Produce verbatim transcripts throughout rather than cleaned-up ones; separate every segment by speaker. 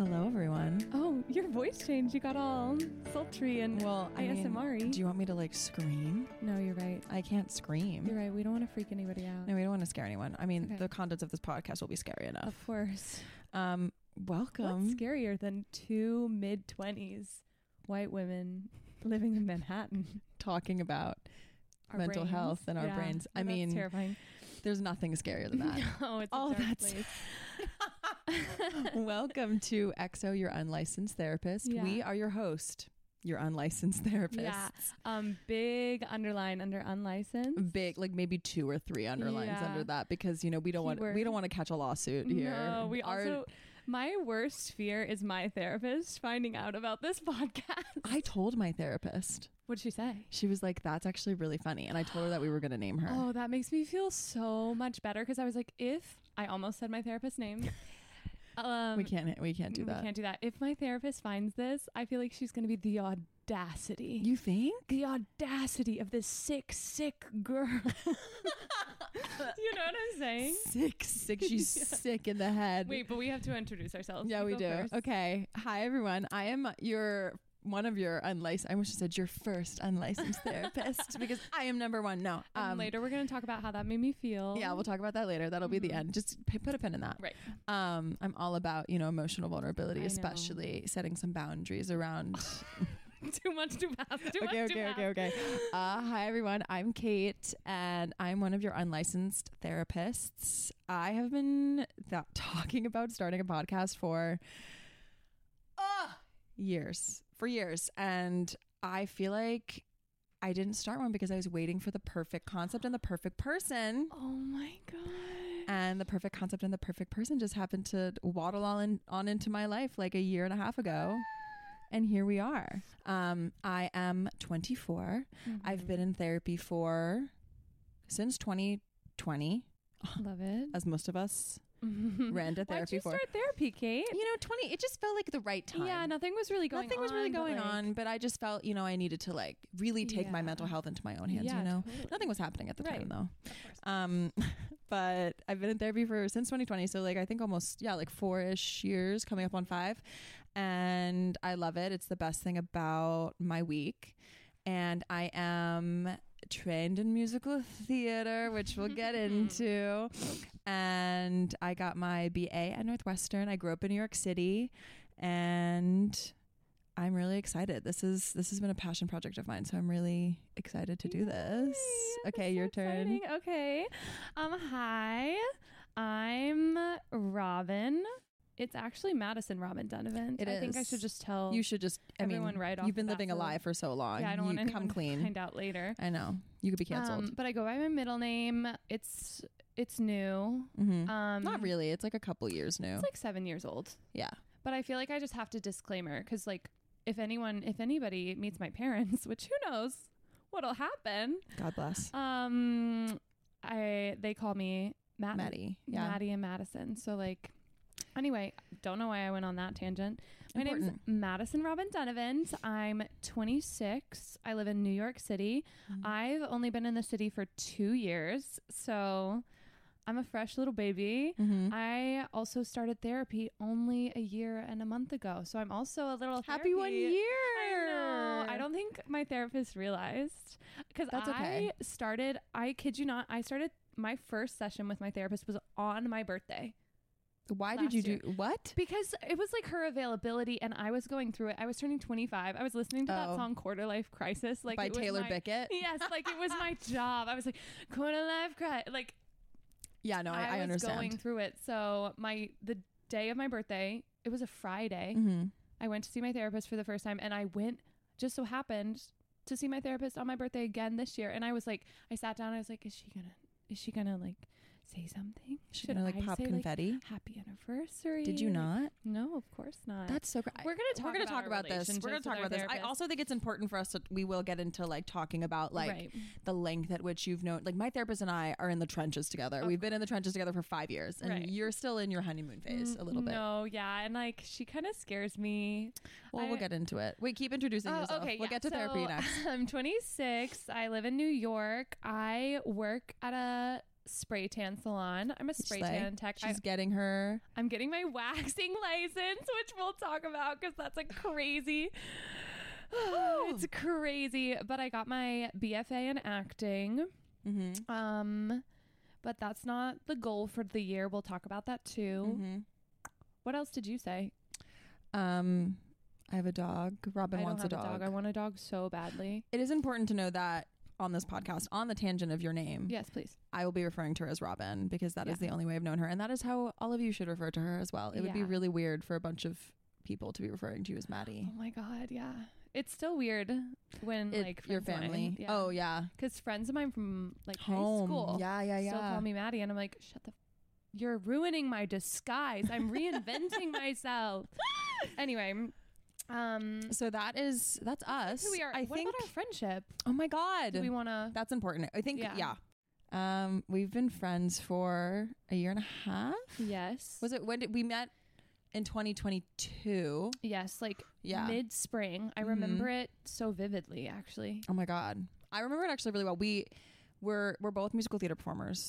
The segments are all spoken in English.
Speaker 1: Hello, everyone.
Speaker 2: Oh, your voice changed. You got all sultry and
Speaker 1: Well, I
Speaker 2: A S M R-y.
Speaker 1: mean, do you want me to like scream?
Speaker 2: No, you're right.
Speaker 1: I can't scream.
Speaker 2: You're right. We don't want to freak anybody out.
Speaker 1: No, we don't want to scare anyone. I mean,
Speaker 2: Okay.
Speaker 1: the contents of this podcast will be scary enough.
Speaker 2: Of course.
Speaker 1: Um, welcome.
Speaker 2: What's scarier than two mid-twenties white women living in Manhattan?
Speaker 1: Talking about
Speaker 2: Our
Speaker 1: mental
Speaker 2: brains.
Speaker 1: health and our
Speaker 2: Yeah.
Speaker 1: brains. I
Speaker 2: Well, that's
Speaker 1: mean,
Speaker 2: terrifying.
Speaker 1: there's nothing scarier than that.
Speaker 2: No, it's
Speaker 1: Oh,
Speaker 2: a dark
Speaker 1: that's-
Speaker 2: place.
Speaker 1: Welcome to X O, your unlicensed therapist.
Speaker 2: Yeah.
Speaker 1: We are your host, your unlicensed therapist.
Speaker 2: Yeah. Um, big underline under unlicensed.
Speaker 1: Big, like maybe two or three underlines
Speaker 2: Yeah.
Speaker 1: under that, because you know we don't want
Speaker 2: Keyword.
Speaker 1: we don't want to catch a lawsuit here.
Speaker 2: No, we
Speaker 1: Our-
Speaker 2: also. My worst fear is my therapist finding out about this podcast.
Speaker 1: I told my therapist.
Speaker 2: What'd she say?
Speaker 1: She was like, "That's actually really funny," and I told her that we were going to name her.
Speaker 2: Oh, that makes me feel so much better because I was like, if I almost said my therapist's name. Um,
Speaker 1: we can't. We can't do that.
Speaker 2: We can't do that. If my therapist finds this, I feel like she's going to be the audacity.
Speaker 1: You think?
Speaker 2: The audacity of this sick, sick girl. You know what I'm saying?
Speaker 1: Sick, sick. She's
Speaker 2: Yeah.
Speaker 1: sick in the head.
Speaker 2: Wait, but we have to introduce ourselves.
Speaker 1: Yeah,
Speaker 2: You
Speaker 1: we
Speaker 2: go
Speaker 1: do.
Speaker 2: first.
Speaker 1: Okay. Hi, everyone. I am your one of your unlicensed. I wish I said your first unlicensed therapist because I am number one. No.
Speaker 2: And
Speaker 1: Um,
Speaker 2: later we're going to talk about how that made me feel.
Speaker 1: Yeah, we'll talk about that later. That'll be the end. Just p- put a pin in that.
Speaker 2: Right.
Speaker 1: Um, I'm all about, you know, emotional vulnerability,
Speaker 2: I know.
Speaker 1: especially setting some boundaries around.
Speaker 2: Too much to pass. Too much
Speaker 1: okay,
Speaker 2: to
Speaker 1: okay,
Speaker 2: pass.
Speaker 1: okay, okay. Uh, hi, everyone. I'm Kate, and I'm one of your unlicensed therapists. I have been th- talking about starting a podcast for uh, years, for years, and I feel like I didn't start one because I was waiting for the perfect concept and the perfect person.
Speaker 2: Oh my God.
Speaker 1: And the perfect concept and the perfect person just happened to waddle on, on into my life like a year and a half ago. And here we are. Um, I am twenty-four.
Speaker 2: Mm-hmm.
Speaker 1: I've been in therapy for since twenty twenty,
Speaker 2: Love it.
Speaker 1: as most of us ran to
Speaker 2: Why'd
Speaker 1: therapy
Speaker 2: you
Speaker 1: for.
Speaker 2: start therapy, Kate?
Speaker 1: You know, twenty, it just felt like the right time.
Speaker 2: Yeah, nothing was really going on.
Speaker 1: Nothing was really
Speaker 2: but,
Speaker 1: going
Speaker 2: like,
Speaker 1: on, but I just felt, you know, I needed to like really take my
Speaker 2: Yeah.
Speaker 1: mental health into my own hands,
Speaker 2: Yeah,
Speaker 1: you know?
Speaker 2: totally.
Speaker 1: Nothing was happening at the
Speaker 2: Right.
Speaker 1: time though.
Speaker 2: Of course.
Speaker 1: Um, but I've been in therapy for since twenty twenty. So like, I think almost, yeah, like four-ish years, coming up on five. And I love it. It's the best thing about my week. And I am trained in musical theater, which we'll get into. And I got my B A at Northwestern. I grew up in New York City, and I'm really excited. This is this has been a passion project of mine, so I'm really excited to do this.
Speaker 2: Yay,
Speaker 1: Okay,
Speaker 2: that's
Speaker 1: your
Speaker 2: so
Speaker 1: turn.
Speaker 2: exciting. Okay. Um, hi. I'm Robin. It's actually Madison Robin Donovan.
Speaker 1: It
Speaker 2: I think I
Speaker 1: is.
Speaker 2: should just tell
Speaker 1: You should just. I
Speaker 2: everyone
Speaker 1: mean,
Speaker 2: right off
Speaker 1: you've been
Speaker 2: the bat
Speaker 1: living a
Speaker 2: so-
Speaker 1: lie for so long.
Speaker 2: Yeah, I don't
Speaker 1: you
Speaker 2: want anyone
Speaker 1: come clean.
Speaker 2: to find out later.
Speaker 1: I know you could be canceled.
Speaker 2: Um, but I go by my middle name. It's it's new.
Speaker 1: Mhm.
Speaker 2: Um,
Speaker 1: Not really. It's like a couple years new.
Speaker 2: It's like seven years old.
Speaker 1: yeah.
Speaker 2: But I feel like I just have to disclaimer because like if anyone if anybody meets my parents, which who knows what'll happen.
Speaker 1: God bless.
Speaker 2: Um, I they call me Matt,
Speaker 1: Maddie, yeah.
Speaker 2: Maddie and Madison. So like, anyway, don't know why I went on that tangent. My
Speaker 1: Important.
Speaker 2: name's Madison Robin Donovan. I'm twenty-six. I live in New York City.
Speaker 1: Mm-hmm.
Speaker 2: I've only been in the city for two years, so I'm a fresh little baby.
Speaker 1: Mhm.
Speaker 2: I also started therapy only a year and a month ago, so I'm also a little
Speaker 1: Happy one
Speaker 2: therapy-
Speaker 1: year.
Speaker 2: I know. I don't think my therapist realized because
Speaker 1: That's
Speaker 2: I
Speaker 1: okay.
Speaker 2: started. I kid you not. I started my first session with my therapist was on my birthday
Speaker 1: Why
Speaker 2: last
Speaker 1: did you
Speaker 2: year.
Speaker 1: do what?
Speaker 2: because it was like her availability, and I was going through it. I was turning twenty-five. I was listening to
Speaker 1: Oh.
Speaker 2: that song "Quarter Life Crisis" like
Speaker 1: By
Speaker 2: it was
Speaker 1: Taylor
Speaker 2: my-
Speaker 1: Bickett?
Speaker 2: Yes, like it was my job. I was like "Quarter Life Crisis," like.
Speaker 1: Yeah, no, I, I,
Speaker 2: was
Speaker 1: understand.
Speaker 2: going through it. So my the day of my birthday, it was a Friday.
Speaker 1: Mm-hmm.
Speaker 2: I went to see my therapist for the first time, and I went just so happened to see my therapist on my birthday again this year. And I was like, I sat down. I was like, is she gonna? Is she gonna like say something?
Speaker 1: She gonna, like, pop
Speaker 2: say,
Speaker 1: confetti?
Speaker 2: Like, Happy anniversary.
Speaker 1: Did you not?
Speaker 2: No, of course not.
Speaker 1: That's so great.
Speaker 2: We're gonna talk
Speaker 1: We're gonna
Speaker 2: about
Speaker 1: talk
Speaker 2: our
Speaker 1: about this. We're gonna
Speaker 2: relationships
Speaker 1: talk
Speaker 2: with
Speaker 1: about
Speaker 2: our
Speaker 1: this. I
Speaker 2: therapist.
Speaker 1: also think it's important for us to. We will get into like talking about like
Speaker 2: Right.
Speaker 1: the length at which you've known. Like my therapist and I are in the trenches together. We've been in the trenches together for five years, and
Speaker 2: Right.
Speaker 1: you're still in your honeymoon phase a little bit.
Speaker 2: No, yeah, and like she kind of scares me.
Speaker 1: Well,
Speaker 2: I-
Speaker 1: we'll get into it. Wait, keep introducing
Speaker 2: Oh,
Speaker 1: yourself.
Speaker 2: okay,
Speaker 1: we'll
Speaker 2: yeah.
Speaker 1: get to therapy
Speaker 2: So,
Speaker 1: next.
Speaker 2: I'm twenty-six. I live in New York. I work at a spray tan salon. I'm a spray
Speaker 1: Slay.
Speaker 2: tan tech.
Speaker 1: She's
Speaker 2: I,
Speaker 1: getting her.
Speaker 2: I'm getting my waxing license, which we'll talk about because that's a crazy. It's crazy. But I got my B F A in acting.
Speaker 1: Mm-hmm.
Speaker 2: Um, but that's not the goal for the year. We'll talk about that too.
Speaker 1: Mm-hmm.
Speaker 2: What else did you say?
Speaker 1: Um, I have a dog. Robin
Speaker 2: I don't
Speaker 1: wants
Speaker 2: have
Speaker 1: a dog.
Speaker 2: I want a dog so badly.
Speaker 1: It is important to know that on this podcast, on the tangent of your name,
Speaker 2: Yes, please.
Speaker 1: I will be referring to her as Robin because that
Speaker 2: Yeah.
Speaker 1: is the only way I've known her. And that is how all of you should refer to her as well. It would be
Speaker 2: Yeah.
Speaker 1: really weird for a bunch of people to be referring to you as Maddie.
Speaker 2: Oh my God, yeah. It's still weird when
Speaker 1: It-
Speaker 2: like
Speaker 1: your
Speaker 2: friends of mine-
Speaker 1: family.
Speaker 2: yeah.
Speaker 1: Oh, yeah.
Speaker 2: Because friends of mine from like
Speaker 1: Home.
Speaker 2: high school
Speaker 1: Yeah, yeah,
Speaker 2: still
Speaker 1: yeah.
Speaker 2: call me Maddie, and I'm like, shut the. F- You're ruining my disguise. I'm reinventing myself. Anyway, um,
Speaker 1: So that is, that's us.
Speaker 2: who we are.
Speaker 1: I
Speaker 2: what
Speaker 1: think,
Speaker 2: about our friendship?
Speaker 1: oh my God.
Speaker 2: Do we want to?
Speaker 1: That's important. I think,
Speaker 2: Yeah.
Speaker 1: yeah. Um, we've been friends for a year and a half.
Speaker 2: Yes.
Speaker 1: Was it, when did we met in twenty twenty-two?
Speaker 2: Yes, like
Speaker 1: Yeah.
Speaker 2: mid spring. I
Speaker 1: Mhm.
Speaker 2: remember it so vividly. Actually.
Speaker 1: Oh my God. I remember it actually really well. We were, we're both musical theater performers.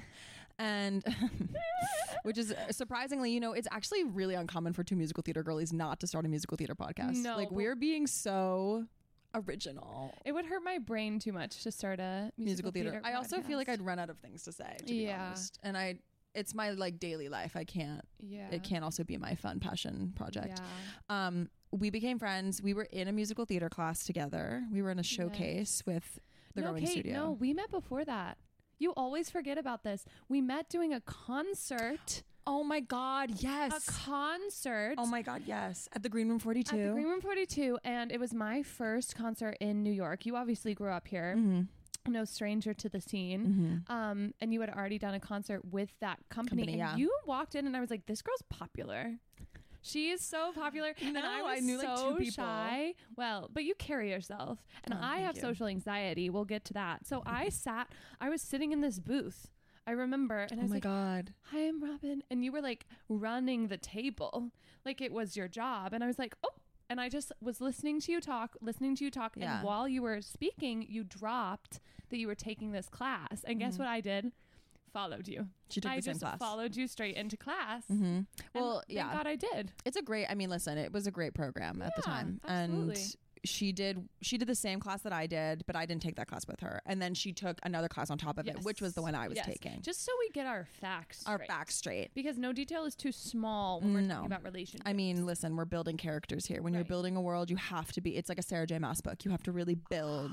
Speaker 1: And which is surprisingly, you know, it's actually really uncommon for two musical theater girlies not to start a musical theater podcast.
Speaker 2: No,
Speaker 1: like
Speaker 2: but-
Speaker 1: we're being so original.
Speaker 2: It would hurt my brain too much to start a musical,
Speaker 1: Musical theater. I also feel like
Speaker 2: podcast.
Speaker 1: I'd run out of things to say, to be
Speaker 2: Yeah.
Speaker 1: honest. And I it's my like daily life. I can't
Speaker 2: Yeah.
Speaker 1: it can't also be my fun passion project.
Speaker 2: Yeah.
Speaker 1: Um we became friends. We were in a musical theater class together. We were in a showcase with the
Speaker 2: no,
Speaker 1: Growing
Speaker 2: Kate,
Speaker 1: Studio.
Speaker 2: No, we met before that. You always forget about this. We met doing a concert.
Speaker 1: Oh my God, yes.
Speaker 2: A concert.
Speaker 1: Oh my God, yes. At the Green Room forty-two.
Speaker 2: At the Green Room forty-two, and it was my first concert in New York. You obviously grew up here,
Speaker 1: Mm-hmm.
Speaker 2: no stranger to the scene.
Speaker 1: Mm-hmm.
Speaker 2: Um, and you had already done a concert with that company,
Speaker 1: Company,
Speaker 2: and
Speaker 1: yeah.
Speaker 2: you walked in, and I was like, "This girl's popular. She is so popular." and
Speaker 1: No,
Speaker 2: I was
Speaker 1: I knew, like,
Speaker 2: so
Speaker 1: two people.
Speaker 2: shy. Well, but you carry yourself, and
Speaker 1: Oh,
Speaker 2: I
Speaker 1: thank
Speaker 2: have
Speaker 1: you.
Speaker 2: social anxiety. We'll get to that. So I sat. I was sitting in this booth. I remember, and I
Speaker 1: Oh
Speaker 2: was
Speaker 1: my
Speaker 2: like,
Speaker 1: God.
Speaker 2: "Hi, I'm Robin," and you were like running the table, like it was your job, and I was like, "Oh." And I just was listening to you talk, listening to you talk.
Speaker 1: Yeah.
Speaker 2: And while you were speaking, you dropped that you were taking this class. And guess
Speaker 1: Mhm.
Speaker 2: what I did? Followed you.
Speaker 1: She took
Speaker 2: I
Speaker 1: the same
Speaker 2: just
Speaker 1: class.
Speaker 2: followed you straight into class.
Speaker 1: Mm-hmm. Well,
Speaker 2: And
Speaker 1: yeah.
Speaker 2: Thank God I did.
Speaker 1: It's a great, I mean, listen, it was a great program at the
Speaker 2: Yeah,
Speaker 1: time.
Speaker 2: absolutely.
Speaker 1: And she did, she did the same class that I did, but I didn't take that class with her. And then she took another class on top of it, which was the one I was
Speaker 2: Yes.
Speaker 1: taking.
Speaker 2: Just so we get our facts
Speaker 1: Our
Speaker 2: straight.
Speaker 1: back straight.
Speaker 2: Because no detail is too small when we're
Speaker 1: No.
Speaker 2: talking about relationships.
Speaker 1: I mean, listen, we're building characters here. When you're
Speaker 2: Right.
Speaker 1: building a world, you have to be, it's like a Sarah J. Maas book. You have to really build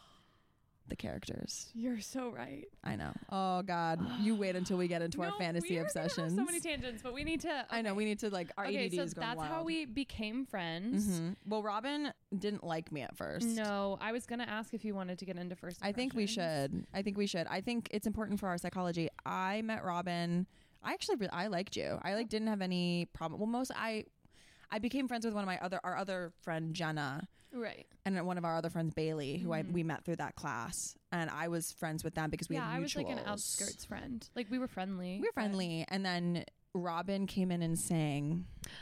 Speaker 1: the characters.
Speaker 2: You're so right.
Speaker 1: I know. Oh God. You wait until we get into our
Speaker 2: No,
Speaker 1: fantasy
Speaker 2: we are gonna have
Speaker 1: obsessions.
Speaker 2: so many tangents, but we need to.
Speaker 1: I know.
Speaker 2: okay.
Speaker 1: We need to like, our
Speaker 2: okay,
Speaker 1: A D D
Speaker 2: so
Speaker 1: is going
Speaker 2: that's
Speaker 1: wild.
Speaker 2: how we became friends.
Speaker 1: Mhm. Well, Robin didn't like me at first.
Speaker 2: No, I was gonna ask if you wanted to get into first.
Speaker 1: I think we
Speaker 2: impressions.
Speaker 1: should. I think we should. I think it's important for our psychology. I met Robin. I actually, re- I liked you. I like didn't have any problem. Well, most I, I became friends with one of my other, our other friend Jenna,
Speaker 2: Right.
Speaker 1: and one of our other friends Bailey, who I
Speaker 2: Mhm.
Speaker 1: we met through that class, and I was friends with them because we
Speaker 2: yeah,
Speaker 1: had
Speaker 2: I
Speaker 1: mutuals.
Speaker 2: was like an outskirts friend. Like we were friendly.
Speaker 1: We were
Speaker 2: but-
Speaker 1: friendly, and then Robin came in and sang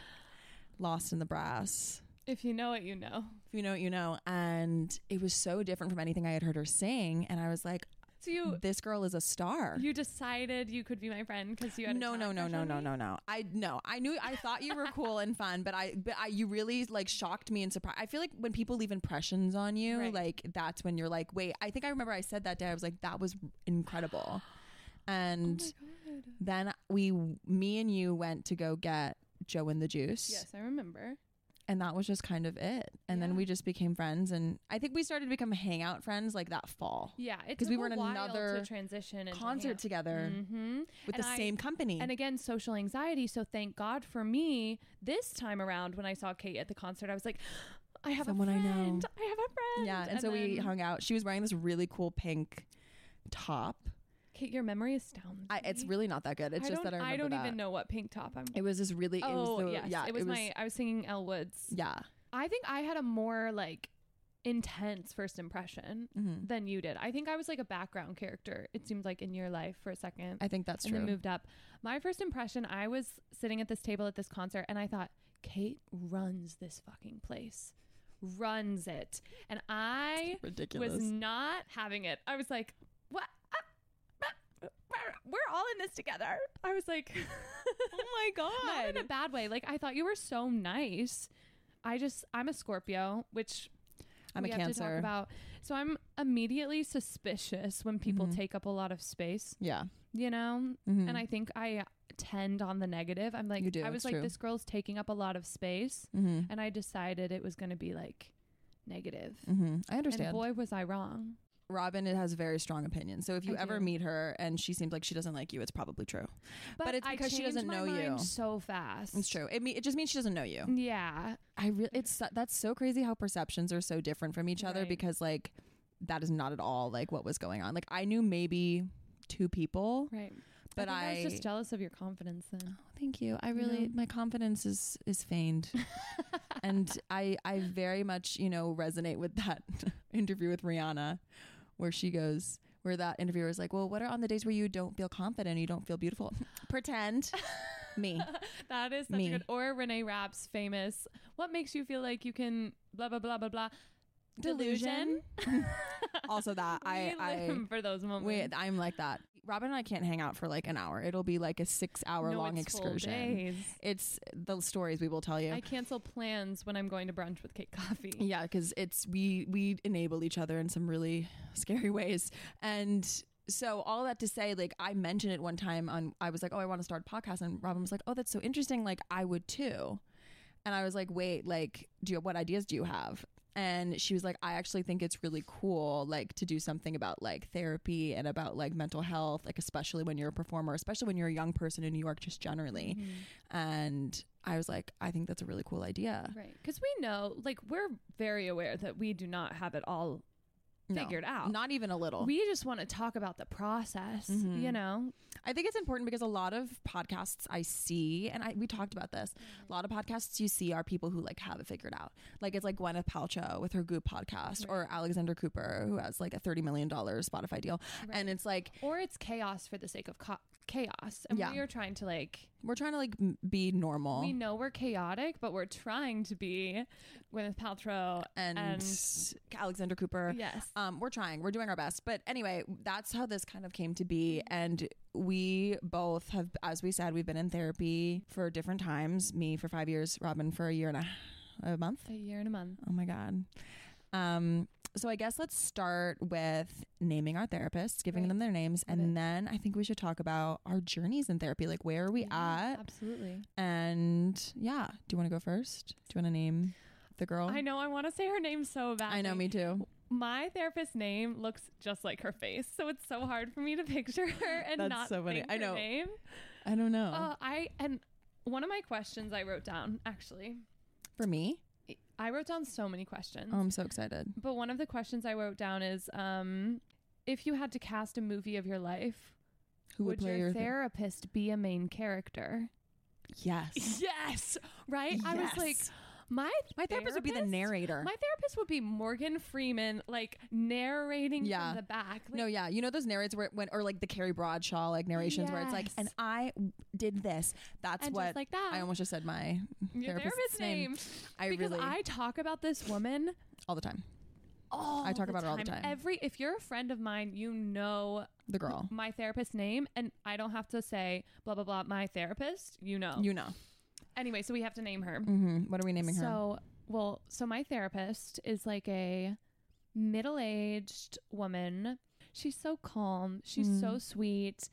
Speaker 1: "Lost in the Brass."
Speaker 2: If you know it, you know.
Speaker 1: If you know what you know, and it was so different from anything I had heard her sing, and I was like,
Speaker 2: So you
Speaker 1: "This girl is a star."
Speaker 2: you decided you could be my friend because you had a
Speaker 1: no, no,
Speaker 2: talent
Speaker 1: no,
Speaker 2: crush
Speaker 1: no,
Speaker 2: on
Speaker 1: no,
Speaker 2: me?
Speaker 1: no, no. I no. I knew. I thought you were cool and fun, but I, but I, you really like shocked me and surprised. I feel like when people leave impressions on you,
Speaker 2: Right.
Speaker 1: like that's when you're like, wait. I think I remember I said that day. I was like, that was incredible. And
Speaker 2: Oh my God.
Speaker 1: then we, me and you went to go get Joe and the Juice.
Speaker 2: Yes, I remember.
Speaker 1: And that was just kind of it. And
Speaker 2: Yeah.
Speaker 1: then we just became friends. And I think we started to become hangout friends like that fall.
Speaker 2: Yeah, it
Speaker 1: 'Cause
Speaker 2: took
Speaker 1: we were
Speaker 2: a
Speaker 1: in
Speaker 2: while
Speaker 1: another
Speaker 2: to transition into
Speaker 1: Concert together
Speaker 2: Mm-hmm.
Speaker 1: with
Speaker 2: And
Speaker 1: the
Speaker 2: I-
Speaker 1: same company.
Speaker 2: And again, social anxiety. So thank God for me. This time around, when I saw Kate at the concert, I was like, I have
Speaker 1: Someone
Speaker 2: a
Speaker 1: I know.
Speaker 2: friend. I, have a friend.
Speaker 1: yeah. And, so we
Speaker 2: then-
Speaker 1: hung out. She was wearing this really cool pink top.
Speaker 2: Kate, your memory astounds
Speaker 1: I, it's
Speaker 2: me.
Speaker 1: really not that good. It's
Speaker 2: I
Speaker 1: just
Speaker 2: don't,
Speaker 1: that I remember
Speaker 2: don't
Speaker 1: that.
Speaker 2: even know what pink top I'm.
Speaker 1: It was this really.
Speaker 2: oh
Speaker 1: it was the,
Speaker 2: yes,
Speaker 1: yeah.
Speaker 2: it was, my. I was singing Elle Woods.
Speaker 1: Yeah.
Speaker 2: I think I had a more like intense first impression
Speaker 1: Mm-hmm.
Speaker 2: than you did. I think I was like a background character. It seemed like in your life for a second.
Speaker 1: I think that's
Speaker 2: and
Speaker 1: true.
Speaker 2: then moved up. My first impression, I was sitting at this table at this concert, and I thought, Kate runs this fucking place, runs it, and I
Speaker 1: Ridiculous.
Speaker 2: was not having it. I was like, what? Ah, ah. we're, we're all in this together. I was like,
Speaker 1: oh my God.
Speaker 2: Not in a bad way. Like, I thought you were so nice. I just, I'm a Scorpio, which
Speaker 1: I'm
Speaker 2: we
Speaker 1: a
Speaker 2: have
Speaker 1: Cancer.
Speaker 2: to talk about. So I'm immediately suspicious when people
Speaker 1: Mhm.
Speaker 2: take up a lot of space,
Speaker 1: Yeah.
Speaker 2: you know?
Speaker 1: Mhm.
Speaker 2: And I think I tend on the negative. I'm like,
Speaker 1: You do,
Speaker 2: I was
Speaker 1: it's
Speaker 2: like,
Speaker 1: true.
Speaker 2: this girl's taking up a lot of space.
Speaker 1: Mhm.
Speaker 2: And I decided it was going to be like negative.
Speaker 1: Mhm. I understand.
Speaker 2: And boy, was I wrong.
Speaker 1: Robin has very strong opinions. So if you
Speaker 2: I
Speaker 1: ever
Speaker 2: do.
Speaker 1: meet her and she seems like she doesn't like you, it's probably true.
Speaker 2: But,
Speaker 1: it's
Speaker 2: I
Speaker 1: because she
Speaker 2: changed
Speaker 1: doesn't
Speaker 2: my
Speaker 1: know you.
Speaker 2: mind so fast.
Speaker 1: It's true. It me- it just means she doesn't know you.
Speaker 2: Yeah.
Speaker 1: I really it's so- that's so crazy how perceptions are so different from each other
Speaker 2: Right.
Speaker 1: because like that is not at all like what was going on. Like I knew maybe two people,
Speaker 2: Right.
Speaker 1: but
Speaker 2: I, think I
Speaker 1: I,
Speaker 2: was just jealous of your confidence then.
Speaker 1: Oh, thank you. I really
Speaker 2: know?
Speaker 1: my confidence is is feigned. And I I very much, you know, resonate with that interview with Rihanna where she goes where that interviewer is like, "Well, what are on the days where you don't feel confident, you don't feel beautiful?" Pretend. Me.
Speaker 2: That is such
Speaker 1: Me.
Speaker 2: a good. Or Renee Rapp's famous, what makes you feel like you can blah, blah, blah, blah, blah.
Speaker 1: Delusion. Also that I
Speaker 2: we
Speaker 1: I
Speaker 2: live for those moments.
Speaker 1: wait, I'm like that. Robin and I can't hang out for like an hour. It'll be like a six hour
Speaker 2: no,
Speaker 1: long
Speaker 2: it's full
Speaker 1: excursion.
Speaker 2: days.
Speaker 1: It's the stories we will tell you.
Speaker 2: I cancel plans when I'm going to brunch with Kate Coffee.
Speaker 1: Yeah, because it's we we enable each other in some really scary ways. And so all that to say, like I mentioned it one time on I was like, oh, I want to start a podcast, and Robin was like, oh, that's so interesting. Like I would too. And I was like, wait, like, do you what ideas do you have? And she was like, I actually think it's really cool, like to do something about like therapy and about like mental health, like especially when you're a performer, especially when you're a young person in New York, just generally.
Speaker 2: Mhm.
Speaker 1: And I was like, I think that's a really cool idea.
Speaker 2: Right. Because we know, like, we're very aware that we do not have it all
Speaker 1: No,
Speaker 2: figured out.
Speaker 1: Not even a little.
Speaker 2: We just want to talk about the process,
Speaker 1: Mhm.
Speaker 2: you know?
Speaker 1: I think it's important because a lot of podcasts I see, and I we talked about this, a lot of podcasts you see are people who like have it figured out. Like it's like Gwyneth Paltrow with her Goop podcast, or Alexander Cooper who has like a thirty million dollars Spotify deal.
Speaker 2: Right.
Speaker 1: And it's like,
Speaker 2: Or it's chaos for the sake of co- chaos. And
Speaker 1: Yeah.
Speaker 2: we are trying to, like,
Speaker 1: we're trying to like m- be normal.
Speaker 2: we know we're chaotic, but we're trying to be Gwyneth Paltrow.
Speaker 1: and,
Speaker 2: and-
Speaker 1: Alexander Cooper.
Speaker 2: Yes.
Speaker 1: Um, we're trying, we're doing our best. But anyway, that's how this kind of came to be. And we both have, as we said, we've been in therapy for different times. Me for five years, Robin for a year and a, a month.
Speaker 2: A year and a month.
Speaker 1: Oh my God. Um, so I guess let's start with naming our therapists, giving
Speaker 2: Right.
Speaker 1: them their names.
Speaker 2: Love
Speaker 1: And
Speaker 2: it.
Speaker 1: then I think we should talk about our journeys in therapy. Like, where are we
Speaker 2: Yeah,
Speaker 1: at?
Speaker 2: Absolutely.
Speaker 1: And yeah, do you want to go first? Do you want to name the girl?
Speaker 2: I know. I want to say her name so bad.
Speaker 1: I know, me too.
Speaker 2: My therapist's name looks just like her face, so it's so hard for me to picture her and
Speaker 1: That's
Speaker 2: not
Speaker 1: so funny.
Speaker 2: think
Speaker 1: I
Speaker 2: her
Speaker 1: know.
Speaker 2: name.
Speaker 1: I don't know.
Speaker 2: Uh, I and one of my questions I wrote down, actually,
Speaker 1: For me?
Speaker 2: I wrote down so many questions.
Speaker 1: Oh, I'm so excited.
Speaker 2: But one of the questions I wrote down is, um, if you had to cast a movie of your life,
Speaker 1: Who would,
Speaker 2: would
Speaker 1: play
Speaker 2: your
Speaker 1: your ther-
Speaker 2: therapist be a main character?
Speaker 1: Yes.
Speaker 2: Yes, right. I was like,
Speaker 1: Yes.
Speaker 2: my
Speaker 1: My therapist would be the narrator.
Speaker 2: My therapist would be Morgan Freeman, like narrating
Speaker 1: Yeah.
Speaker 2: from the back. Like,
Speaker 1: No, yeah, you know those narrates where it went, or like the Carrie Bradshaw like narrations where it's like,
Speaker 2: Yes.
Speaker 1: and I did this. That's
Speaker 2: and
Speaker 1: what
Speaker 2: just like that.
Speaker 1: I almost just said. My
Speaker 2: your
Speaker 1: therapist's
Speaker 2: therapist's name.
Speaker 1: name. I
Speaker 2: because
Speaker 1: really
Speaker 2: I talk about this woman
Speaker 1: all the time.
Speaker 2: all
Speaker 1: I talk
Speaker 2: the
Speaker 1: about her all the time.
Speaker 2: Every if you're a friend of mine, you know
Speaker 1: The girl,
Speaker 2: my therapist's name, and I don't have to say blah blah blah. My therapist, you know.
Speaker 1: you know.
Speaker 2: Anyway, so we have to name her.
Speaker 1: Mm-hmm. What are we naming her?
Speaker 2: So, well, so my therapist is like a middle-aged woman. She's so calm. She's
Speaker 1: Mm.
Speaker 2: so sweet.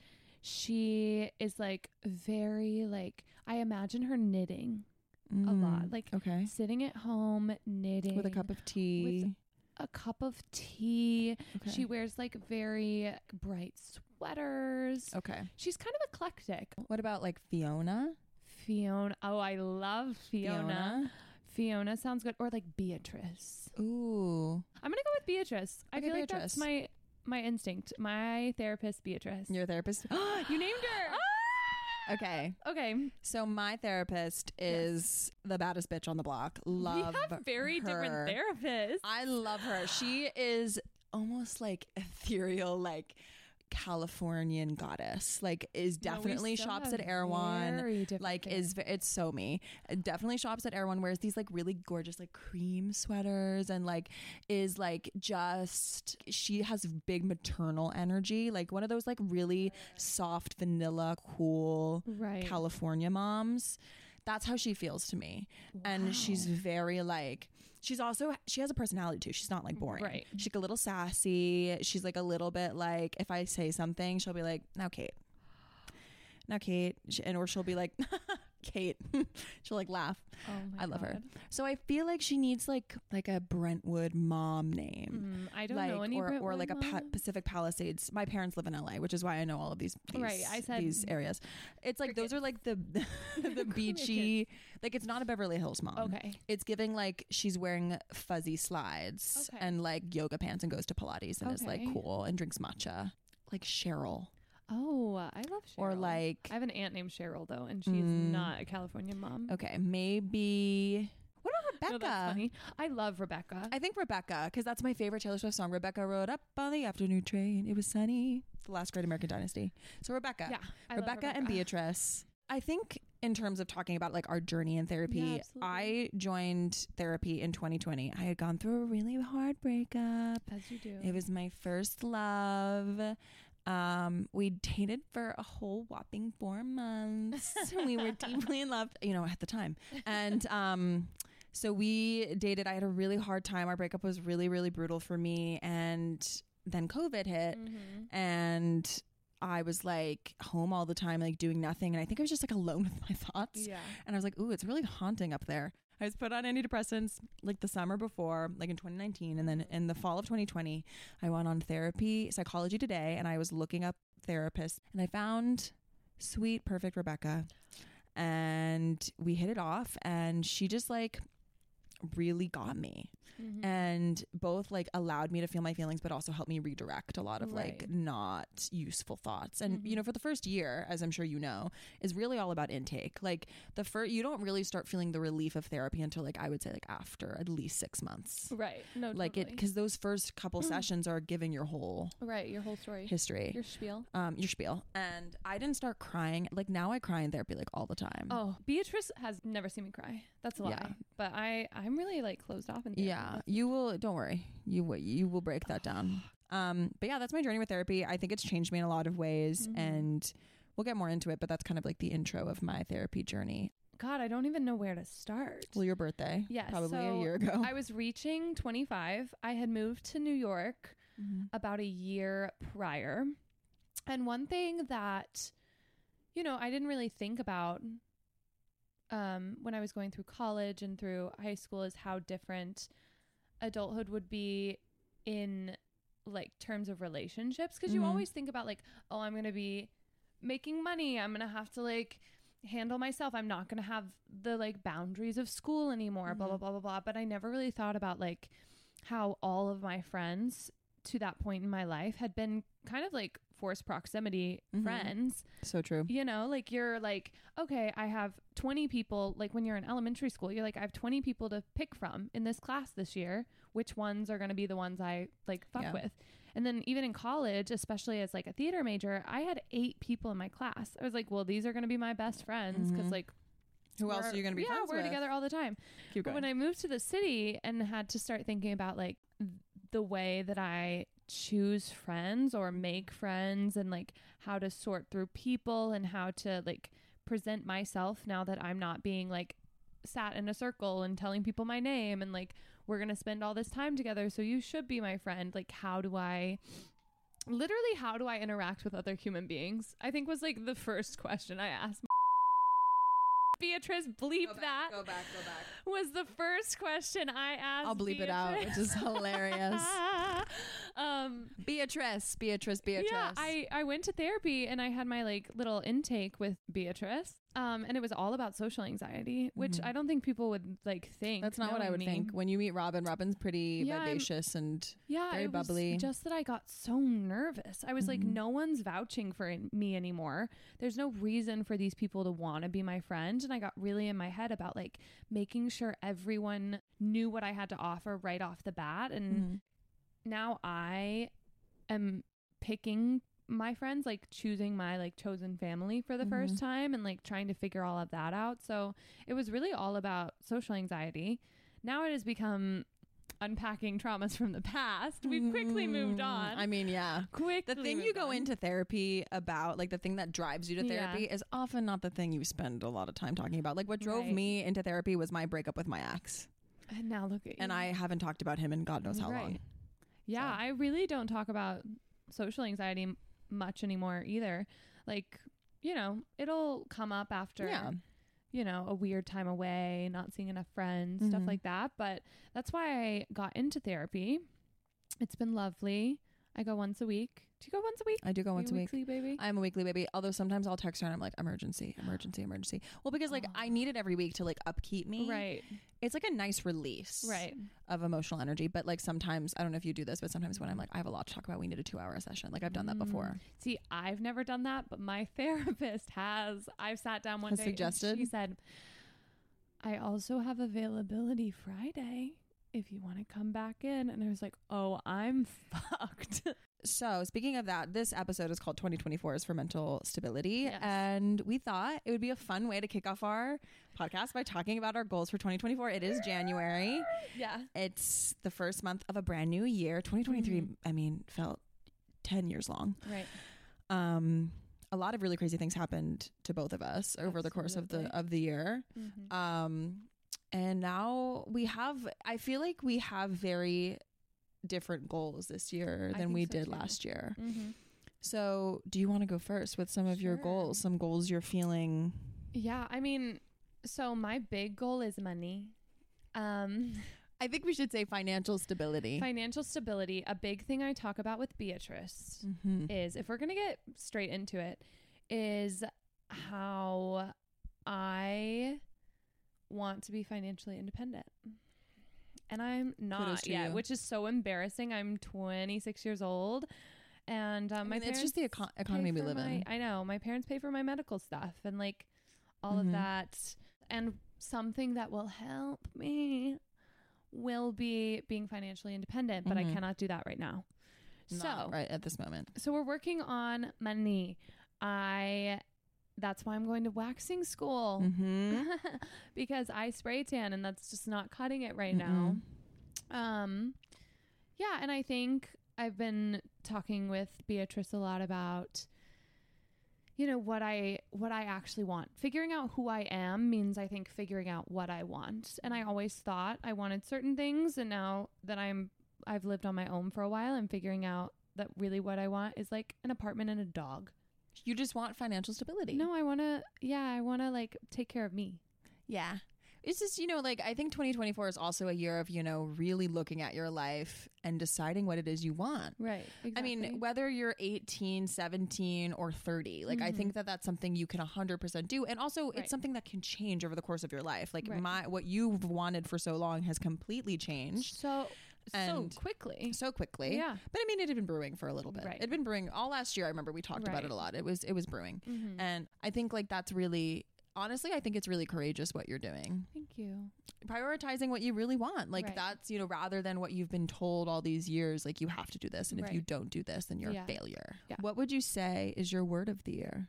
Speaker 2: She is like very like I imagine her knitting a
Speaker 1: Mm,
Speaker 2: lot, like
Speaker 1: okay,
Speaker 2: sitting at home knitting
Speaker 1: with a cup of tea.
Speaker 2: a cup of tea.
Speaker 1: Okay.
Speaker 2: She wears like very bright sweaters.
Speaker 1: okay.
Speaker 2: She's kind of eclectic.
Speaker 1: What about like Fiona?
Speaker 2: Fiona. Oh, I love Fiona. Fiona sounds good. Or like Beatrice.
Speaker 1: Ooh,
Speaker 2: I'm gonna go with Beatrice. I
Speaker 1: Okay,
Speaker 2: feel like
Speaker 1: Beatrice.
Speaker 2: that's my my instinct. My therapist, Beatrice.
Speaker 1: your therapist.
Speaker 2: You named her.
Speaker 1: Okay,
Speaker 2: Okay.
Speaker 1: so my therapist is the baddest bitch on the block. Love
Speaker 2: we have very
Speaker 1: her.
Speaker 2: different therapists.
Speaker 1: I love her. She is almost like ethereal, like Californian goddess. Like is
Speaker 2: No, we
Speaker 1: definitely
Speaker 2: still
Speaker 1: shops
Speaker 2: have
Speaker 1: at Erewhon.
Speaker 2: very different
Speaker 1: Like
Speaker 2: things.
Speaker 1: is ve- it's so me. It definitely shops at Erewhon, wears these like really gorgeous like cream sweaters and like is like just she has big maternal energy. Like one of those like really soft vanilla cool
Speaker 2: right.
Speaker 1: California moms. That's how she feels to me. And she's
Speaker 2: Wow.
Speaker 1: very like she's also she has a personality too. She's not like boring.
Speaker 2: Right.
Speaker 1: She's like a little sassy. She's like a little bit like if I say something, she'll be like, "Now Kate." Now Kate, She- and or she'll be like, "Kate." She'll like laugh.
Speaker 2: Oh my
Speaker 1: I love her.
Speaker 2: God.
Speaker 1: So I feel like she needs like like a Brentwood mom name.
Speaker 2: Mm, I don't
Speaker 1: like
Speaker 2: know any
Speaker 1: or, or
Speaker 2: Brentwood
Speaker 1: like a pa-
Speaker 2: moms.
Speaker 1: Pacific Palisades. My parents live in L A, which is why I know all of these, these
Speaker 2: Right, I said
Speaker 1: these areas. It's like those are like the the beachy, like it's not a Beverly Hills mom.
Speaker 2: Okay.
Speaker 1: It's giving like she's wearing fuzzy slides
Speaker 2: Okay.
Speaker 1: and like yoga pants and goes to Pilates and is like
Speaker 2: Okay.
Speaker 1: cool and drinks matcha. Like Cheryl.
Speaker 2: Oh, I love Cheryl.
Speaker 1: Or like
Speaker 2: I have an aunt named Cheryl though, and she's
Speaker 1: Mm.
Speaker 2: not a California mom.
Speaker 1: okay, maybe what about
Speaker 2: No,
Speaker 1: Rebecca?
Speaker 2: that's funny. I love Rebecca.
Speaker 1: I think Rebecca, because that's my favorite Taylor Swift song. Rebecca rode up on the afternoon train. It was sunny. The last great American dynasty. So Rebecca.
Speaker 2: yeah, I love
Speaker 1: Rebecca, and Beatrice. I think in terms of talking about like our journey in therapy,
Speaker 2: Yeah, absolutely.
Speaker 1: I joined therapy in twenty twenty. I had gone through a really hard breakup.
Speaker 2: As you do.
Speaker 1: It was my first love. Um, we dated for a whole whopping four months. We were deeply in love, you know, at the time. And um, so we dated. I had a really hard time. Our breakup was really, really brutal for me. And then COVID hit,
Speaker 2: Mhm.
Speaker 1: and I was like home all the time, like doing nothing. And I think I was just like alone with my thoughts.
Speaker 2: Yeah.
Speaker 1: And I was like, ooh, it's really haunting up there. I was put on antidepressants like the summer before, like in twenty nineteen. And then in the fall of twenty twenty, I went on therapy, Psychology Today, and I was looking up therapists. And I found sweet, perfect Rebecca. And we hit it off. And she just like really got me.
Speaker 2: Mhm.
Speaker 1: And both like allowed me to feel my feelings, but also helped me redirect a lot of like
Speaker 2: Right.
Speaker 1: not useful thoughts. And
Speaker 2: Mhm.
Speaker 1: you know, for the first year, as I'm sure you know, is really all about intake. Like the first, you don't really start feeling the relief of therapy until like I would say like after at least six months.
Speaker 2: Right. No,
Speaker 1: Like it,
Speaker 2: totally.
Speaker 1: because those first couple
Speaker 2: Mm.
Speaker 1: sessions are giving your whole
Speaker 2: Right, your whole story.
Speaker 1: history,
Speaker 2: Your spiel.
Speaker 1: um, your spiel. And I didn't start crying. Like now I cry in therapy like all the time.
Speaker 2: Oh, Beatrice has never seen me cry. That's a lie.
Speaker 1: Yeah.
Speaker 2: But I, I'm really like closed off in therapy.
Speaker 1: Yeah,
Speaker 2: That's-
Speaker 1: you will. Don't worry, you will. You will break that down. Um, but yeah, that's my journey with therapy. I think it's changed me in a lot of ways,
Speaker 2: Mhm.
Speaker 1: and we'll get more into it. But that's kind of like the intro of my therapy journey.
Speaker 2: God, I don't even know where to start.
Speaker 1: Well, your birthday,
Speaker 2: Yes,
Speaker 1: probably
Speaker 2: so
Speaker 1: a year ago.
Speaker 2: I was reaching twenty-five. I had moved to New York
Speaker 1: Mhm.
Speaker 2: about a year prior. And one thing that, you know, I didn't really think about um, when I was going through college and through high school is how different adulthood would be in like terms of relationships. Because
Speaker 1: Mhm.
Speaker 2: you always think about like, oh, I'm going to be making money. I'm going to have to like handle myself. I'm not going to have the like boundaries of school anymore, blah, blah,
Speaker 1: Mhm.
Speaker 2: blah, blah, blah. But I never really thought about like how all of my friends to that point in my life had been kind of like forced proximity
Speaker 1: Mhm.
Speaker 2: friends.
Speaker 1: So true.
Speaker 2: You know, like you're like, okay, I have twenty people. Like when you're in elementary school, you're like, I have twenty people to pick from in this class this year. Which ones are going to be the ones I like fuck
Speaker 1: Yeah.
Speaker 2: with? And then even in college, especially as like a theater major, I had eight people in my class. I was like, well, these are going to be my best friends because
Speaker 1: Mhm.
Speaker 2: like,
Speaker 1: Who else
Speaker 2: we're-
Speaker 1: are you going to be
Speaker 2: yeah,
Speaker 1: friends
Speaker 2: we're
Speaker 1: with?
Speaker 2: together all the time.
Speaker 1: Keep
Speaker 2: But
Speaker 1: going.
Speaker 2: when I moved to the city and had to start thinking about like the way that I choose friends or make friends and like how to sort through people and how to like present myself now that I'm not being like sat in a circle and telling people my name and like we're going to spend all this time together so you should be my friend, like how do I literally how do I interact with other human beings, I think was like the first question I asked. Beatrice, bleep
Speaker 1: Go back,
Speaker 2: that
Speaker 1: Go back. Go back.
Speaker 2: was the first question I asked.
Speaker 1: I'll bleep it out,
Speaker 2: Beatrice.
Speaker 1: which is hilarious.
Speaker 2: um,
Speaker 1: Beatrice, Beatrice, Beatrice.
Speaker 2: yeah, I, I went to therapy and I had my like little intake with Beatrice. Um, and it was all about social anxiety, which
Speaker 1: Mhm.
Speaker 2: I don't think people would like think.
Speaker 1: That's not what I
Speaker 2: knowing
Speaker 1: would
Speaker 2: me.
Speaker 1: think. When you meet Robin, Robin's pretty
Speaker 2: Yeah, I'm-
Speaker 1: vivacious and
Speaker 2: Yeah,
Speaker 1: very
Speaker 2: it was
Speaker 1: bubbly.
Speaker 2: just that I got so nervous. I was like,
Speaker 1: Mhm.
Speaker 2: no one's vouching for in- me anymore. There's no reason for these people to want to be my friend. And I got really in my head about like making sure everyone knew what I had to offer right off the bat. And
Speaker 1: Mhm.
Speaker 2: now I am picking my friends like choosing my like chosen family for the
Speaker 1: Mhm.
Speaker 2: first time and like trying to figure all of that out. So it was really all about social anxiety. Now it has become unpacking traumas from the past. We've quickly moved
Speaker 1: Mm,
Speaker 2: on.
Speaker 1: I mean, yeah.
Speaker 2: quickly
Speaker 1: The thing you
Speaker 2: moved
Speaker 1: go
Speaker 2: on.
Speaker 1: into therapy about, like the thing that drives you to
Speaker 2: Yeah.
Speaker 1: therapy is often not the thing you spend a lot of time talking about. Like what drove
Speaker 2: Right.
Speaker 1: me into therapy was my breakup with my ex.
Speaker 2: And now look at you.
Speaker 1: And I haven't talked about him in God knows how
Speaker 2: Right.
Speaker 1: long.
Speaker 2: Yeah,
Speaker 1: So.
Speaker 2: I really don't talk about social anxiety m- much anymore either. Like, you know, it'll come up after,
Speaker 1: Yeah.
Speaker 2: you know, a weird time away, not seeing enough friends, stuff
Speaker 1: Mhm.
Speaker 2: like that. But that's why I got into therapy. It's been lovely. I go once a week. Do you go once a week?
Speaker 1: I do go
Speaker 2: Are
Speaker 1: once a
Speaker 2: you
Speaker 1: week.
Speaker 2: weekly, baby?
Speaker 1: I'm a weekly baby. Although sometimes I'll text her and I'm like, emergency, emergency, emergency. Well, because like
Speaker 2: Oh.
Speaker 1: I need it every week to like upkeep me.
Speaker 2: Right,
Speaker 1: It's like a nice release
Speaker 2: right.
Speaker 1: of emotional energy. But like sometimes, I don't know if you do this, but sometimes when I'm like, I have a lot to talk about, we need a two hour session. Like I've done that
Speaker 2: Mm.
Speaker 1: before.
Speaker 2: See, I've never done that, but my therapist has. I've sat down one
Speaker 1: Has
Speaker 2: day
Speaker 1: suggested?
Speaker 2: and she said, I also have availability Friday if you want to come back in. And I was like, oh, I'm fucked.
Speaker 1: So speaking of that, this episode is called twenty twenty-four is for mental stability.
Speaker 2: Yes.
Speaker 1: And we thought it would be a fun way to kick off our podcast by talking about our goals for twenty twenty-four. It is January.
Speaker 2: Yeah.
Speaker 1: It's the first month of a brand new year. twenty twenty-three,
Speaker 2: Mhm.
Speaker 1: I mean, felt ten years long.
Speaker 2: Right.
Speaker 1: Um, a lot of really crazy things happened to both of us over the course of the
Speaker 2: Absolutely.
Speaker 1: of the year.
Speaker 2: Mm-hmm.
Speaker 1: Um, and now we have, I feel like we have very different goals this year
Speaker 2: I
Speaker 1: than
Speaker 2: think
Speaker 1: we
Speaker 2: so
Speaker 1: did
Speaker 2: too.
Speaker 1: last year.
Speaker 2: Mm-hmm.
Speaker 1: So do you want to go first with some of your
Speaker 2: Sure.
Speaker 1: goals, some goals you're feeling?
Speaker 2: Yeah. I mean, so my big goal is money. Um,
Speaker 1: I think we should say financial stability.
Speaker 2: financial stability. A big thing I talk about with Beatrice
Speaker 1: Mm-hmm.
Speaker 2: is, if we're going to get straight into it, is how I want to be financially independent. And I'm
Speaker 1: Kudos
Speaker 2: not
Speaker 1: to
Speaker 2: yet,
Speaker 1: you.
Speaker 2: which is so embarrassing. I'm twenty-six years old. And um,
Speaker 1: I
Speaker 2: my
Speaker 1: mean,
Speaker 2: parents
Speaker 1: it's just the eco- economy
Speaker 2: pay
Speaker 1: we
Speaker 2: for
Speaker 1: live
Speaker 2: my-
Speaker 1: in.
Speaker 2: I know. My parents pay for my medical stuff and like all
Speaker 1: Mhm.
Speaker 2: of that. And something that will help me will be being financially independent, but
Speaker 1: Mhm.
Speaker 2: I cannot do that right now.
Speaker 1: Not
Speaker 2: so
Speaker 1: right at this moment.
Speaker 2: so we're working on money. I that's why I'm going to waxing school.
Speaker 1: Mm-hmm.
Speaker 2: Because I spray tan and that's just not cutting it right now. Um yeah, and I think I've been talking with Beatrice a lot about, you know, what I what I actually want. Figuring out who I am means, I think, figuring out what I want. And I always thought I wanted certain things, and now that I'm I've lived on my own for a while, I'm figuring out that really what I want is like an apartment and a dog.
Speaker 1: You just want financial stability.
Speaker 2: No, I want to yeah, I want to like take care of me.
Speaker 1: Yeah. It's just, you know, like I think twenty twenty-four is also a year of, you know, really looking at your life and deciding what it is you want.
Speaker 2: Right. Exactly.
Speaker 1: I mean, whether you're eighteen, seventeen, or thirty, like I
Speaker 2: Mhm.
Speaker 1: think that that's something you can one hundred percent do. And also
Speaker 2: Right.
Speaker 1: it's something that can change over the course of your life. Like
Speaker 2: Right.
Speaker 1: my what you've wanted for so long has completely changed
Speaker 2: so so
Speaker 1: and
Speaker 2: quickly.
Speaker 1: so quickly.
Speaker 2: Yeah.
Speaker 1: But I mean, it had been brewing for a little bit.
Speaker 2: Right.
Speaker 1: It'd been brewing all last year. I remember we talked about
Speaker 2: Right.
Speaker 1: it a lot. It was it was brewing.
Speaker 2: Mhm.
Speaker 1: And I think like that's really honestly, I think it's really courageous what you're doing.
Speaker 2: Thank you.
Speaker 1: Prioritizing what you really want. Like
Speaker 2: Right.
Speaker 1: that's, you know, rather than what you've been told all these years, like you have to do this. And if you
Speaker 2: Right.
Speaker 1: don't do this, then you're
Speaker 2: Yeah.
Speaker 1: a failure.
Speaker 2: Yeah.
Speaker 1: What would you say is your word of the year?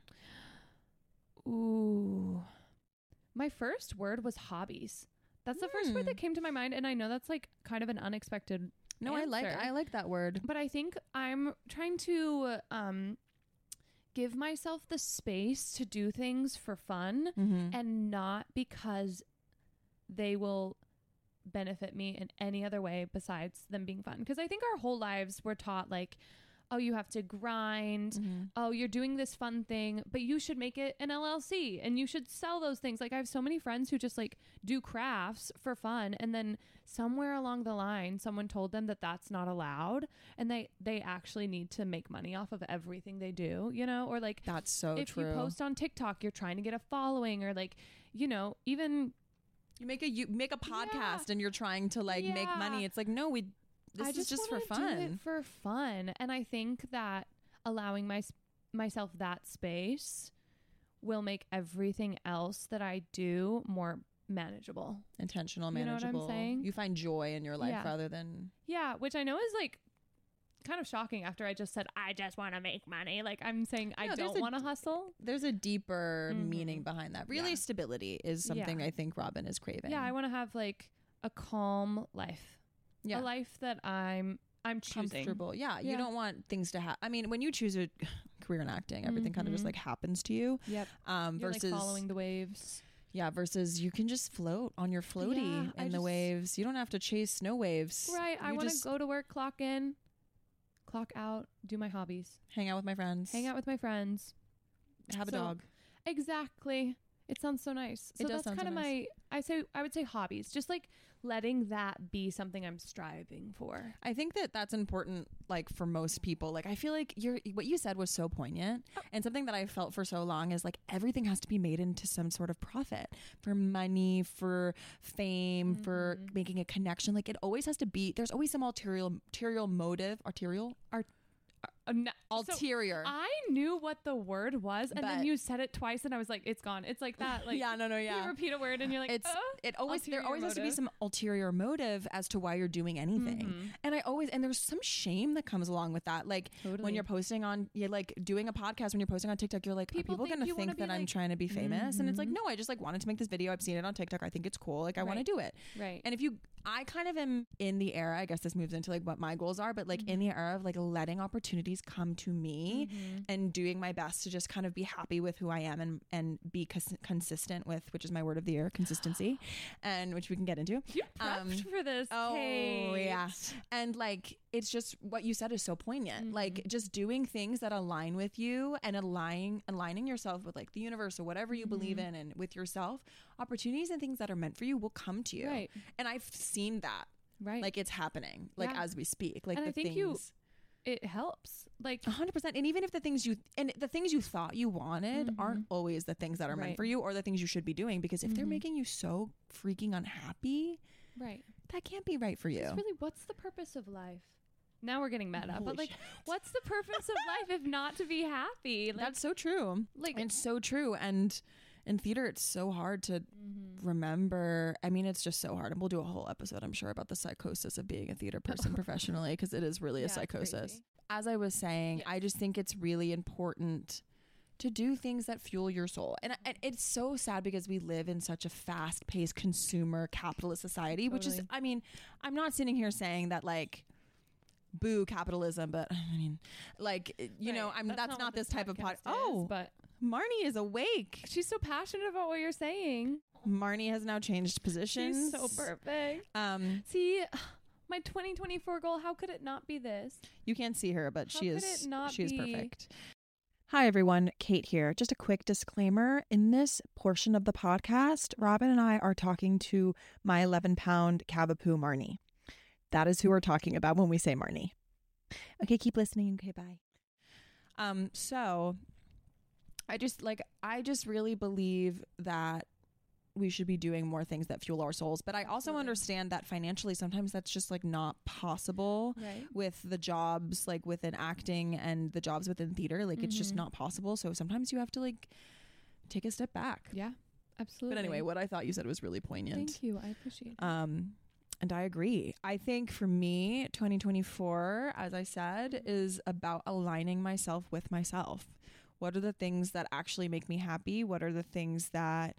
Speaker 2: Ooh. My first word was hobbies. That's the first word
Speaker 1: Hmm.
Speaker 2: that came to my mind, and I know that's like kind of an unexpected
Speaker 1: No, I like
Speaker 2: answer.
Speaker 1: I like that word.
Speaker 2: But I think I'm trying to um give myself the space to do things for fun
Speaker 1: Mm-hmm.
Speaker 2: and not because they will benefit me in any other way besides them being fun. Because I think our whole lives we're taught like, oh, you have to grind.
Speaker 1: Mm-hmm.
Speaker 2: Oh, you're doing this fun thing, but you should make it an L L C and you should sell those things. Like I have so many friends who just like do crafts for fun, and then somewhere along the line someone told them that that's not allowed, and they they actually need to make money off of everything they do, you know? Or like
Speaker 1: That's so
Speaker 2: if
Speaker 1: true.
Speaker 2: you post on TikTok, you're trying to get a following, or like, you know, even
Speaker 1: You make a you make a podcast
Speaker 2: Yeah.
Speaker 1: and you're trying to like make
Speaker 2: Yeah.
Speaker 1: money. It's like no, we this
Speaker 2: I
Speaker 1: is
Speaker 2: just,
Speaker 1: just for
Speaker 2: wanna do
Speaker 1: fun.
Speaker 2: it for fun. And I think that allowing my myself that space will make everything else that I do more manageable.
Speaker 1: Intentional,
Speaker 2: You know what I'm
Speaker 1: manageable.
Speaker 2: saying?
Speaker 1: You find joy in your life
Speaker 2: Yeah.
Speaker 1: rather than
Speaker 2: Yeah, which I know is like kind of shocking after I just said, I just want to make money. Like I'm saying, I
Speaker 1: No, there's
Speaker 2: don't
Speaker 1: a-
Speaker 2: want to hustle.
Speaker 1: There's a deeper
Speaker 2: Mhm.
Speaker 1: meaning behind that. Really,
Speaker 2: Yeah.
Speaker 1: stability is something
Speaker 2: Yeah.
Speaker 1: I think Robin is craving.
Speaker 2: Yeah. I want to have like a calm life,
Speaker 1: yeah.
Speaker 2: a life that I'm, I'm choosing.
Speaker 1: Comfortable. Yeah,
Speaker 2: Yeah.
Speaker 1: you don't want things to happen. I mean, when you choose a career in acting, everything kind of just
Speaker 2: Mhm.
Speaker 1: like happens to you.
Speaker 2: Yep.
Speaker 1: Um,
Speaker 2: You're
Speaker 1: versus
Speaker 2: like following the waves.
Speaker 1: yeah, versus you can just float on your floaty
Speaker 2: Yeah, I
Speaker 1: in the
Speaker 2: just-
Speaker 1: waves. You don't have to chase snow waves.
Speaker 2: Right. I
Speaker 1: You
Speaker 2: want to
Speaker 1: just
Speaker 2: go to work, clock in, clock out, do my hobbies,
Speaker 1: hang out with my friends.
Speaker 2: hang out with my friends.
Speaker 1: Have a
Speaker 2: So-
Speaker 1: dog.
Speaker 2: Exactly. It sounds so nice. So
Speaker 1: It does
Speaker 2: that's
Speaker 1: sound
Speaker 2: kind
Speaker 1: so
Speaker 2: of
Speaker 1: nice.
Speaker 2: my, I say, I would say hobbies, just like letting that be something I'm striving for.
Speaker 1: I think that that's important, like for most people. Like I feel like you're what you said was so poignant,
Speaker 2: Oh.
Speaker 1: and something that I felt for so long is like everything has to be made into some sort of profit, for money, for fame, for
Speaker 2: Mhm.
Speaker 1: making a connection. Like it always has to be. There's always some ulterior, ulterior motive, arterial, art,
Speaker 2: Uh, no, so
Speaker 1: ulterior.
Speaker 2: I knew what the word was, and then
Speaker 1: But-
Speaker 2: you said it twice, and I was like, "It's gone." It's like that. Like,
Speaker 1: yeah, no, no,
Speaker 2: you
Speaker 1: yeah.
Speaker 2: repeat a word, and you're like,
Speaker 1: It's
Speaker 2: "Uh?"
Speaker 1: it always there
Speaker 2: ulterior
Speaker 1: always has to be
Speaker 2: motive.
Speaker 1: some ulterior motive as to why you're doing anything.
Speaker 2: Mhm.
Speaker 1: And I always and there's some shame that comes along with that. Like
Speaker 2: Totally.
Speaker 1: when you're posting on you're like doing a podcast, when you're posting on TikTok, you're like,
Speaker 2: People
Speaker 1: are people
Speaker 2: think
Speaker 1: gonna
Speaker 2: you wanna
Speaker 1: think
Speaker 2: be
Speaker 1: that I'm
Speaker 2: like-
Speaker 1: trying to be famous? And it's like,
Speaker 2: Mhm.
Speaker 1: no, I just like wanted to make this video. I've seen it on TikTok. I think it's cool. Like I want to
Speaker 2: Right.
Speaker 1: do it.
Speaker 2: right.
Speaker 1: And if you I kind of am in the era, I guess this moves into like what my goals are, but like in the era of like letting opportunities come to me
Speaker 2: Mhm.
Speaker 1: and doing my best to just kind of be happy with who I am and and be cons- consistent with, which is my word of the year, consistency, and which we can get into.
Speaker 2: You prepped
Speaker 1: um,
Speaker 2: for this.
Speaker 1: oh,
Speaker 2: Kate.
Speaker 1: yeah. And like it's just what you said is so poignant.
Speaker 2: Mhm.
Speaker 1: Like just doing things that align with you and aligning aligning yourself with like the universe or whatever you believe
Speaker 2: Mhm.
Speaker 1: in and with yourself, opportunities and things that are meant for you will come to you.
Speaker 2: Right.
Speaker 1: And I've seen that.
Speaker 2: Right.
Speaker 1: Like it's happening like
Speaker 2: Yeah.
Speaker 1: as we speak. Like
Speaker 2: And
Speaker 1: the
Speaker 2: I think
Speaker 1: things
Speaker 2: you- it helps. Like,
Speaker 1: A hundred percent. And even if the things you and the things you thought you wanted
Speaker 2: Mhm.
Speaker 1: aren't always the things that are meant
Speaker 2: Right.
Speaker 1: for you or the things you should be doing, because if they're
Speaker 2: Mhm.
Speaker 1: making you so freaking unhappy,
Speaker 2: right.
Speaker 1: that can't be right for you.
Speaker 2: It's really, what's the purpose of life? Now we're getting meta,
Speaker 1: Holy
Speaker 2: but like,
Speaker 1: shit.
Speaker 2: what's the purpose of life if not to be happy? Like,
Speaker 1: That's so true.
Speaker 2: like,
Speaker 1: It's so true. And in theater, it's so hard to
Speaker 2: Mhm.
Speaker 1: remember. I mean, it's just so hard. And we'll do a whole episode, I'm sure, about the psychosis of being a theater person professionally, because it is really
Speaker 2: Yeah,
Speaker 1: a
Speaker 2: it's
Speaker 1: psychosis.
Speaker 2: crazy.
Speaker 1: As I was saying,
Speaker 2: Yes.
Speaker 1: I just think it's really important to do things that fuel your soul. And, and it's so sad because we live in such a fast-paced consumer capitalist society, which is,
Speaker 2: Totally.
Speaker 1: I mean, I'm not sitting here saying that like boo capitalism, but I mean, like, you know,
Speaker 2: Right.
Speaker 1: I'm that's, not,
Speaker 2: what
Speaker 1: this type of pod.
Speaker 2: podcast is,
Speaker 1: Oh,
Speaker 2: but
Speaker 1: Marnie is awake.
Speaker 2: she's so passionate about what you're saying.
Speaker 1: Marnie has now changed positions.
Speaker 2: She's so perfect.
Speaker 1: Um,
Speaker 2: See, my twenty twenty-four goal, how could it not be this?
Speaker 1: you can't see her, but
Speaker 2: How
Speaker 1: she
Speaker 2: could
Speaker 1: is
Speaker 2: it not
Speaker 1: she is
Speaker 2: be?
Speaker 1: perfect. Hi everyone, Kate here. Just a quick disclaimer. In this portion of the podcast, Robin and I are talking to my eleven pound Cavapoo Marnie. That is who we're talking about when we say Marnie. Okay, keep listening. Okay, bye. Um, so I just like I just really believe that we should be doing more things that fuel our souls. But I also
Speaker 2: Absolutely.
Speaker 1: understand that financially sometimes that's just like not possible
Speaker 2: Right.
Speaker 1: with the jobs like within acting and the jobs within theater. Like it's just
Speaker 2: Mhm.
Speaker 1: not possible. So sometimes you have to like take a step back.
Speaker 2: Yeah, absolutely.
Speaker 1: But anyway, what I thought you said was really poignant.
Speaker 2: Thank you. I appreciate it.
Speaker 1: Um, and I agree. I think for me, twenty twenty-four, as I said, is about aligning myself with myself. What are the things that actually make me happy? What are the things that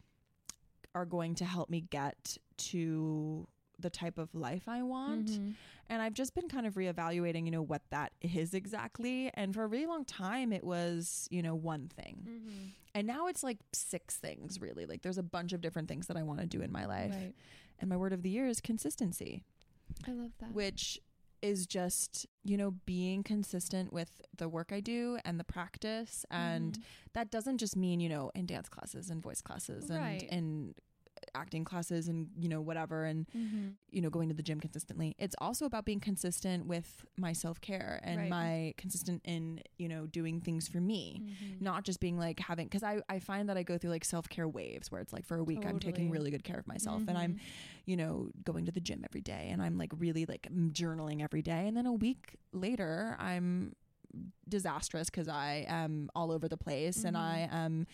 Speaker 1: are going to help me get to the type of life I want?
Speaker 2: Mhm.
Speaker 1: And I've just been kind of reevaluating, you know, what that is exactly. And for a really long time, it was, you know, one thing.
Speaker 2: Mhm.
Speaker 1: And now it's like six things, really. Like there's a bunch of different things that I want to do in my life.
Speaker 2: Right.
Speaker 1: And my word of the year is consistency,
Speaker 2: I love that.
Speaker 1: which is just, you know, being consistent with the work I do and the practice. And
Speaker 2: Mhm.
Speaker 1: that doesn't just mean, you know, in dance classes and voice classes and,
Speaker 2: Right.
Speaker 1: and acting classes and, you know, whatever. And,
Speaker 2: Mhm.
Speaker 1: you know, going to the gym consistently. It's also about being consistent with my self-care and
Speaker 2: Right.
Speaker 1: my consistent in, you know, doing things for me.
Speaker 2: Mhm.
Speaker 1: Not just being like having, because I, I find that I go through like self-care waves where it's like for a week I'm taking
Speaker 2: Totally.
Speaker 1: really good care of myself and I'm,
Speaker 2: Mhm.
Speaker 1: you know, going to the gym every day and I'm like really like m- journaling every day. And then a week later I'm disastrous because I am all over the place and
Speaker 2: Mhm.
Speaker 1: I am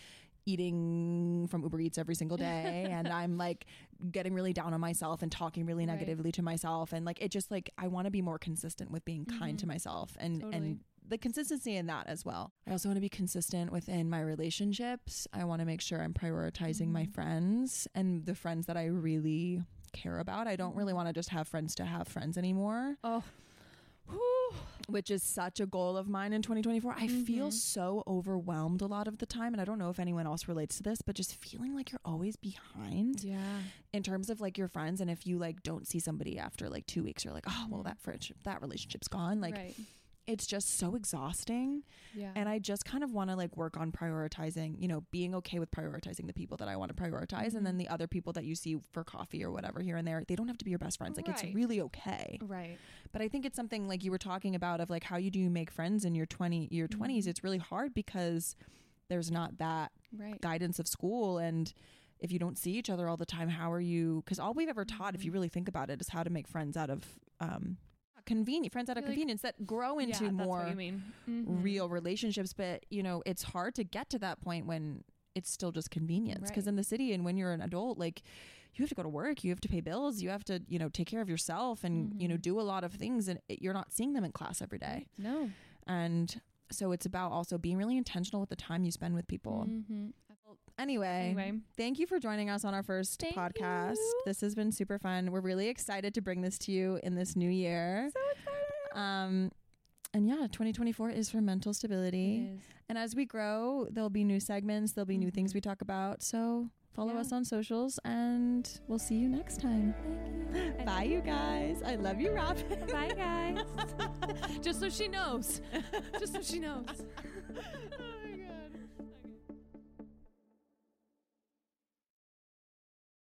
Speaker 1: eating from Uber Eats every single day and I'm like getting really down on myself and talking really
Speaker 2: Right.
Speaker 1: negatively to myself. And like, it just like, I want to be more consistent with being
Speaker 2: Mhm.
Speaker 1: kind to myself and,
Speaker 2: Totally.
Speaker 1: and the consistency in that as well. I also want to be consistent within my relationships. I want to make sure I'm prioritizing my
Speaker 2: Mhm.
Speaker 1: friends and the friends that I really care about. I don't really
Speaker 2: Mhm.
Speaker 1: want to just have friends to have friends anymore.
Speaker 2: Oh.
Speaker 1: Which is such a goal of mine in twenty twenty-four. I feel
Speaker 2: Mhm.
Speaker 1: so overwhelmed a lot of the time. And I don't know if anyone else relates to this, but just feeling like you're always behind
Speaker 2: Yeah.
Speaker 1: in terms of like your friends. And if you like don't see somebody after like two weeks, you're like, oh, well,
Speaker 2: Mhm.
Speaker 1: that friendship, that relationship's gone. Like
Speaker 2: right.
Speaker 1: it's just so exhausting.
Speaker 2: Yeah.
Speaker 1: And I just kind of want to like work on prioritizing, you know, being okay with prioritizing the people that I want to prioritize. And then
Speaker 2: Mhm.
Speaker 1: the other people that you see for coffee or whatever here and there, they don't have to be your best friends. Like
Speaker 2: Right.
Speaker 1: it's really okay.
Speaker 2: right.
Speaker 1: But I think it's something like you were talking about of like how you do you make friends in your twenty your twenties.
Speaker 2: Mhm.
Speaker 1: It's really hard because there's not that
Speaker 2: Right.
Speaker 1: guidance of school, and if you don't see each other all the time, how are you? Because all we've ever taught, if you
Speaker 2: Mhm.
Speaker 1: really think about it, is how to make friends out of um convenient friends out of
Speaker 2: Feel like-
Speaker 1: convenience that grow into
Speaker 2: yeah, that's what
Speaker 1: more
Speaker 2: you mean. Mhm.
Speaker 1: real relationships. But you know, it's hard to get to that point when it's still just convenience. Because
Speaker 2: Right.
Speaker 1: in the city and when you're an adult, like you have to go to work, you have to pay bills, you have to, you know, take care of yourself and, you know,
Speaker 2: Mhm.
Speaker 1: do a lot of things, and it, you're not seeing them in class every day.
Speaker 2: No.
Speaker 1: And so it's about also being really intentional with the time you spend with people.
Speaker 2: Mhm.
Speaker 1: Anyway,
Speaker 2: Anyway.
Speaker 1: thank you for joining us on our first
Speaker 2: Thank
Speaker 1: podcast.
Speaker 2: you.
Speaker 1: This has been super fun. We're really excited to bring this to you in this new year.
Speaker 2: So excited.
Speaker 1: Um, and yeah, twenty twenty-four is for mental stability.
Speaker 2: It is.
Speaker 1: And as we grow, there'll be new segments, there'll be new things
Speaker 2: Mhm.
Speaker 1: we talk about. So follow
Speaker 2: Yeah.
Speaker 1: us on socials and we'll see you next time.
Speaker 2: I
Speaker 1: Bye,
Speaker 2: love
Speaker 1: you guys. I love you, Robin.
Speaker 2: Bye, guys. Just so she knows. Just so she knows.